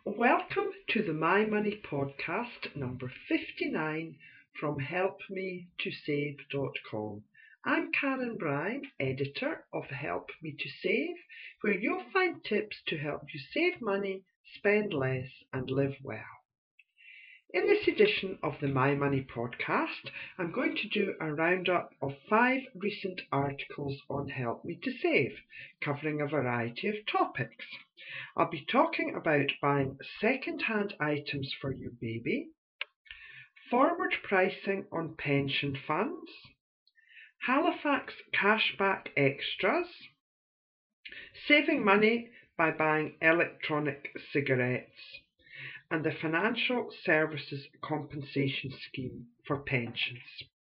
Welcome to the My Money podcast number 59 from helpmetosave.com. I'm Karen Bryan, editor of Help Me to Save, where you'll find tips to help you save money, spend less, and live well. In this edition of the My Money podcast, I'm going to do a roundup of 5 recent articles on Help Me to Save, covering a variety of topics. I'll be talking about buying second-hand items for your baby, forward pricing on pension funds, Halifax cashback extras, saving money by buying electronic cigarettes, and the Financial Services Compensation Scheme for pensions.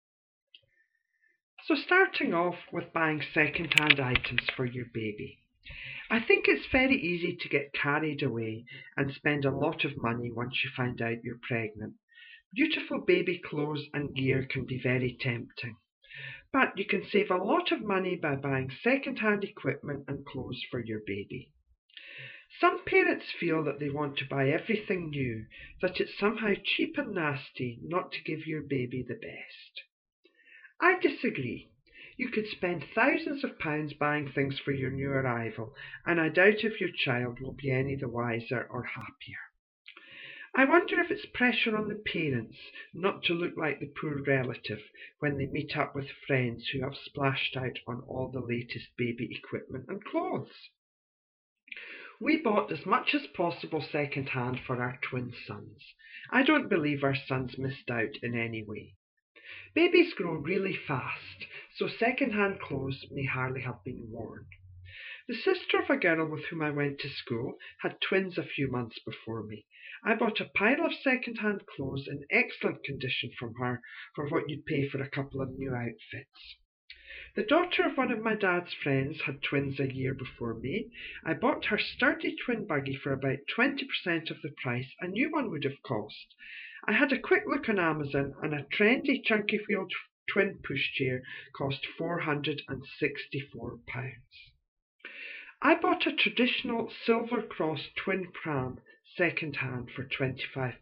So starting off with buying second-hand items for your baby. I think it's very easy to get carried away and spend a lot of money once you find out you're pregnant. Beautiful baby clothes and gear can be very tempting, but you can save a lot of money by buying second-hand equipment and clothes for your baby. Some parents feel that they want to buy everything new, that it's somehow cheap and nasty not to give your baby the best. I disagree. You could spend thousands of pounds buying things for your new arrival, and I doubt if your child will be any the wiser or happier. I wonder if it's pressure on the parents not to look like the poor relative when they meet up with friends who have splashed out on all the latest baby equipment and clothes. We bought as much as possible second-hand for our twin sons. I don't believe our sons missed out in any way. Babies grow really fast, so second-hand clothes may hardly have been worn. The sister of a girl with whom I went to school had twins a few months before me. I bought a pile of second-hand clothes in excellent condition from her for what you'd pay for a couple of new outfits. The daughter of one of my dad's friends had twins a year before me. I bought her sturdy twin buggy for about 20% of the price a new one would have cost. I had a quick look on Amazon and a trendy chunky wheeled twin pushchair cost £464. I bought a traditional Silver Cross twin pram second hand for £25.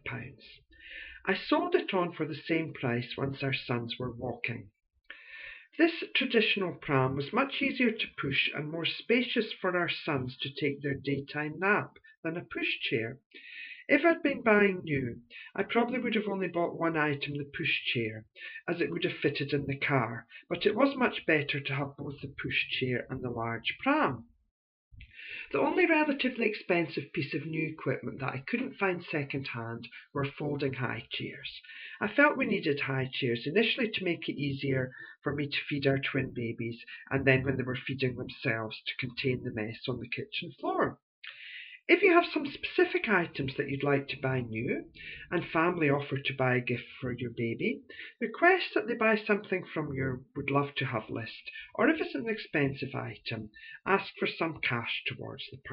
I sold it on for the same price once our sons were walking. This traditional pram was much easier to push and more spacious for our sons to take their daytime nap than a pushchair. If I'd been buying new, I probably would have only bought one item, the pushchair, as it would have fitted in the car, but it was much better to have both the pushchair and the large pram. The only relatively expensive piece of new equipment that I couldn't find second-hand were folding high chairs. I felt we needed high chairs, initially to make it easier for me to feed our twin babies, and then when they were feeding themselves to contain the mess on the kitchen floor. If you have some specific items that you'd like to buy new, and family offer to buy a gift for your baby, request that they buy something from your would love to have list, or if it's an expensive item, ask for some cash towards the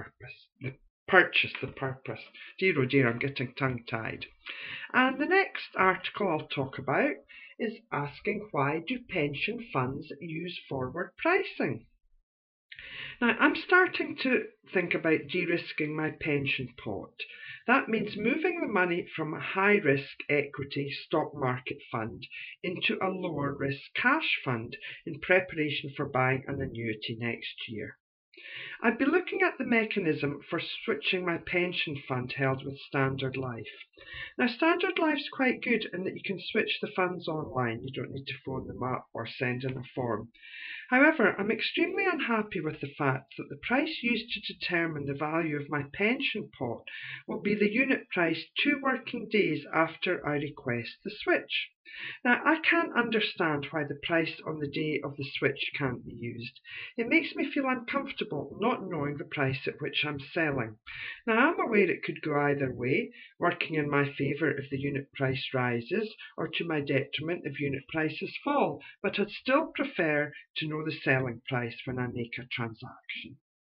purpose. Dear oh dear, I'm getting tongue-tied. And the next article I'll talk about is asking, why do pension funds use forward pricing? Now, I'm starting to think about de-risking my pension pot. That means moving the money from a high-risk equity stock market fund into a lower-risk cash fund in preparation for buying an annuity next year. I'd be looking at the mechanism for switching my pension fund held with Standard Life. Now, Standard Life's quite good in that you can switch the funds online. You don't need to phone them up or send in a form. However, I'm extremely unhappy with the fact that the price used to determine the value of my pension pot will be the unit price 2 working days after I request the switch. Now, I can't understand why the price on the day of the switch can't be used. It makes me feel uncomfortable not knowing the price at which I'm selling. Now, I'm aware it could go either way, working in my favour if the unit price rises, or to my detriment if unit prices fall, but I'd still prefer to know the selling price when I make a transaction.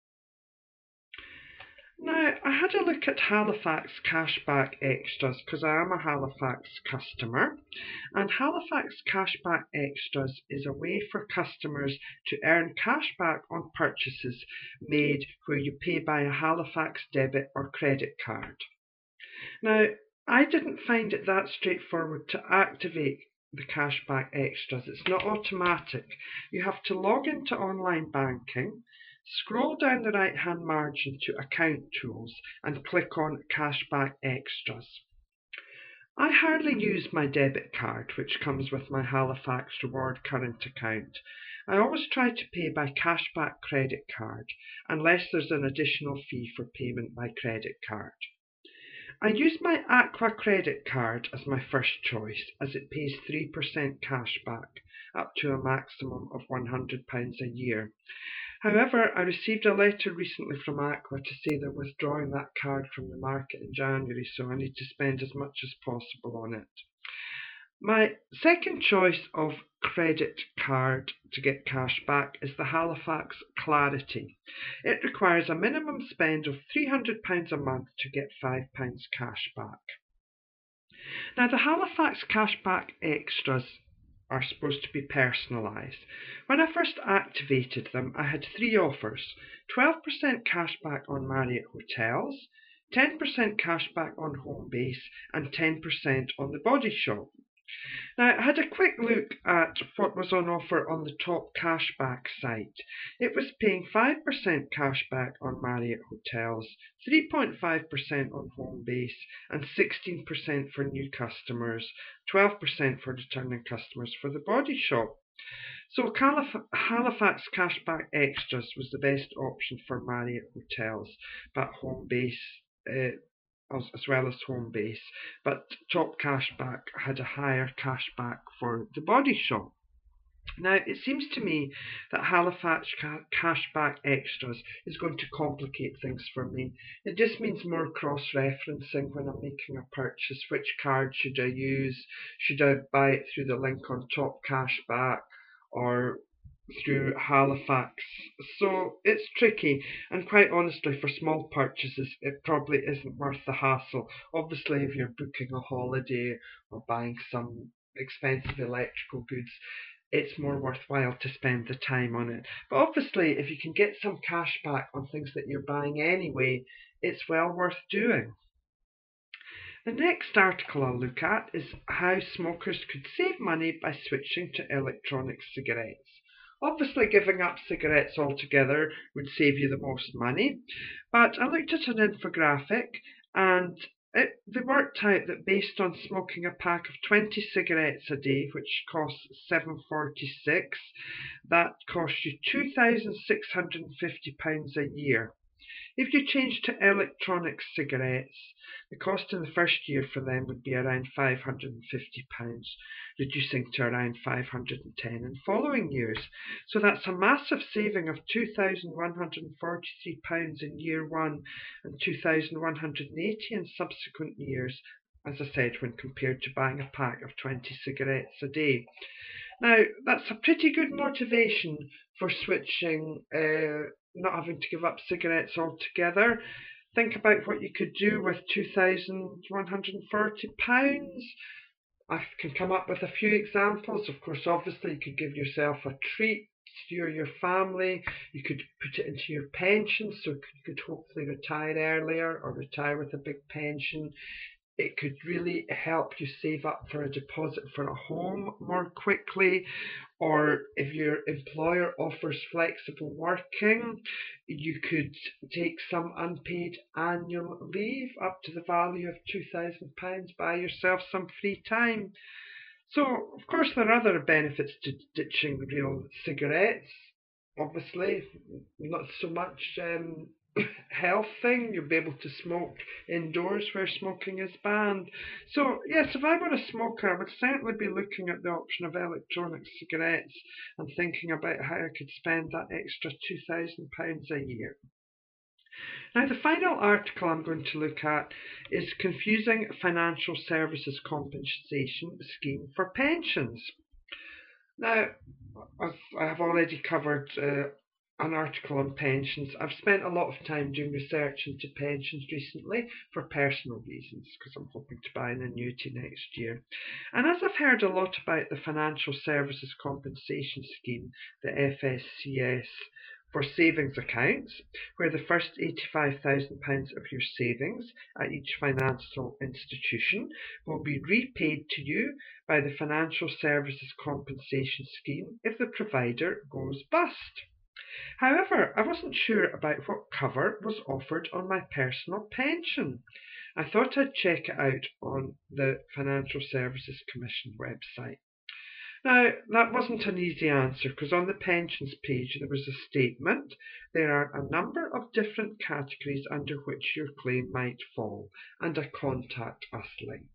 Now, I had a look at Halifax Cashback Extras because I am a Halifax customer, and Halifax Cashback Extras is a way for customers to earn cashback on purchases made where you pay by a Halifax debit or credit card. Now, I didn't find it that straightforward to activate the cashback extras. It's not automatic. You have to log into online banking, scroll down the right hand margin to account tools, and click on cashback extras. I hardly use my debit card, which comes with my Halifax Reward current account. I always try to pay by cashback credit card, unless there's an additional fee for payment by credit card. I use my Aqua credit card as my first choice, as it pays 3% cashback, up to a maximum of £100 a year. However, I received a letter recently from Aqua to say they're withdrawing that card from the market in January, so I need to spend as much as possible on it. My second choice of credit card to get cash back is the Halifax Clarity. It requires a minimum spend of £300 a month to get £5 cash back. Now, the Halifax Cashback Extras are supposed to be personalised. When I first activated them, I had three offers: 12% cashback on Marriott hotels, 10% cashback on Homebase, and 10% on the Body Shop. Now, I had a quick look at what was on offer on the top cashback site. It was paying 5% cashback on Marriott hotels, 3.5% on Homebase, and 16% for new customers, 12% for returning customers for the Body Shop. So Halifax Cashback Extras was the best option for Marriott hotels, but Homebase as well as Homebase, but Top Cashback had a higher cashback for the Body Shop. Now, it seems to me that Halifax Cashback Extras is going to complicate things for me. It just means more cross-referencing when I'm making a purchase. Which card should I use? Should I buy it through the link on Top Cashback or through Halifax? So it's tricky, and quite honestly, for small purchases it probably isn't worth the hassle. Obviously, if you're booking a holiday or buying some expensive electrical goods, it's more worthwhile to spend the time on it. But obviously, if you can get some cash back on things that you're buying anyway, it's well worth doing. The next article I'll look at is how smokers could save money by switching to electronic cigarettes. Obviously, giving up cigarettes altogether would save you the most money, but I looked at an infographic and they worked out that based on smoking a pack of 20 cigarettes a day, which costs $7.46, that costs you £2,650 a year. If you change to electronic cigarettes, the cost in the first year for them would be around £550, reducing to around £510 in following years. So that's a massive saving of £2,143 in year one and £2,180 in subsequent years, as I said, when compared to buying a pack of 20 cigarettes a day. Now, that's a pretty good motivation for switching, not having to give up cigarettes altogether. Think about what you could do with £2,140. I can come up with a few examples. Of course, obviously, you could give yourself a treat, you or your family. You could put it into your pension, so you could hopefully retire earlier or retire with a big pension. It could really help you save up for a deposit for a home more quickly, or if your employer offers flexible working, you could take some unpaid annual leave up to the value of £2,000, buy yourself some free time. So, of course, there are other benefits to ditching real cigarettes. Obviously, not so much health thing. You'll be able to smoke indoors where smoking is banned. So yes, if I were a smoker, I would certainly be looking at the option of electronic cigarettes and thinking about how I could spend that extra £2,000 a year. Now, the final article I'm going to look at is Confusing Financial Services Compensation Scheme for Pensions. Now, as I have already covered an article on pensions, I've spent a lot of time doing research into pensions recently for personal reasons, because I'm hoping to buy an annuity next year. And as I've heard a lot about the Financial Services Compensation Scheme, the FSCS, for savings accounts, where the first £85,000 of your savings at each financial institution will be repaid to you by the Financial Services Compensation Scheme if the provider goes bust. However, I wasn't sure about what cover was offered on my personal pension. I thought I'd check it out on the Financial Services Commission website. Now, that wasn't an easy answer because on the pensions page there was a statement. There are a number of different categories under which your claim might fall and a contact us link.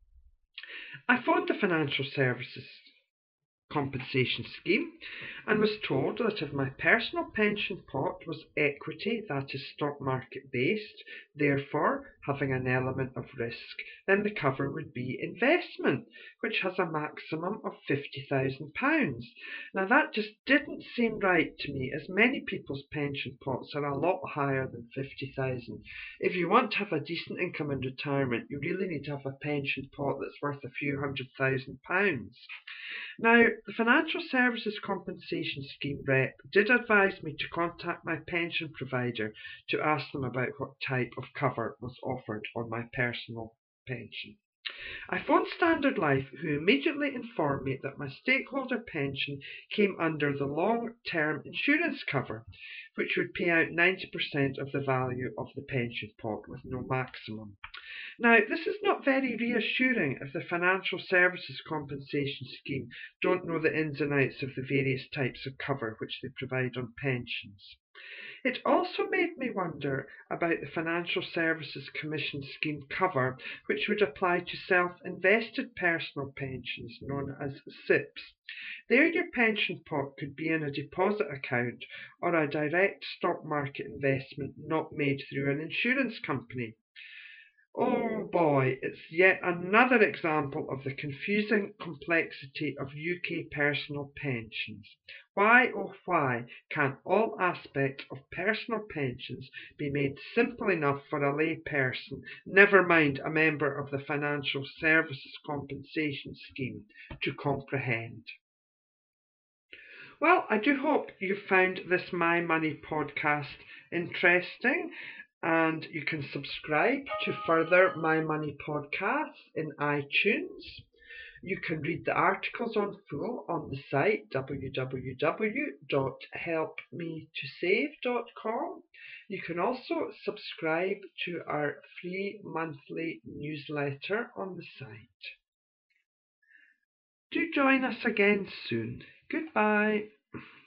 I phoned the Financial Services Compensation Scheme and was told that if my personal pension pot was equity, that is stock market based, therefore having an element of risk, then the cover would be investment, which has a maximum of £50,000. Now that just didn't seem right to me, as many people's pension pots are a lot higher than 50,000. If you want to have a decent income in retirement, you really need to have a pension pot that's worth a few £100,000. Now, the Financial Services Compensation Scheme rep did advise me to contact my pension provider to ask them about what type of cover was offered on my personal pension. I phoned Standard Life, who immediately informed me that my stakeholder pension came under the long-term insurance cover, which would pay out 90% of the value of the pension pot with no maximum. Now, this is not very reassuring if the Financial Services Compensation Scheme don't know the ins and outs of the various types of cover which they provide on pensions. It also made me wonder about the Financial Services Commission Scheme cover, which would apply to self-invested personal pensions known as SIPs. There your pension pot could be in a deposit account or a direct stock market investment not made through an insurance company. Oh boy, it's yet another example of the confusing complexity of UK personal pensions. Why, oh why, can't all aspects of personal pensions be made simple enough for a lay person, never mind a member of the Financial Services Compensation Scheme, to comprehend? Well, I do hope you found this My Money podcast interesting, and you can subscribe to further My Money podcasts in iTunes. You can read the articles on full on the site www.helpmetosave.com. You can also subscribe to our free monthly newsletter on the site. Do join us again soon. Goodbye.